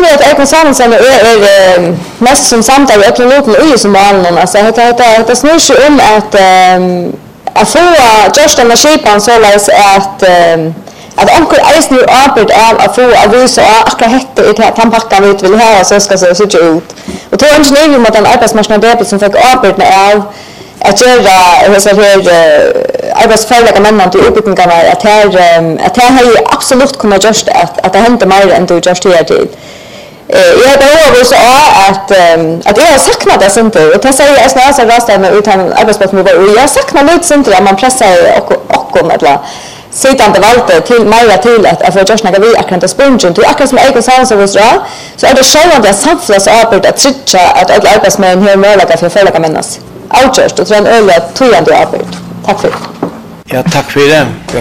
tror att Eikon Samuelsson är mest som samtal i öppna i som vanligt. Alltså det snurrar sig om att få just den skipan så att onkel eisen nu arbet av att få att visa att hette i att han packar ut vill ha så ska se ut. Och då ingenjör mot den arbetsmarknaden som fick arbet av att göra så här arbetsförliga männen till uppbyggarna att här har absolut kunnat just att det händer mer än du just här till. Jag behöver så att jag saknar det inte och det säger jag snarare så rasta med utan arbetsplatsmobil och jag saknar lite inte att man pressar och eller sittande valde till mer till att få just några vi akkurat spungen till akkurat som Eikon Samuelsson så är det själva det samhällsarbete att trycka att alla arbetsmän här möjliga för förliga människor. Outjust och tror en öliga tojande arbete. Tack för det. Ja, tack för det.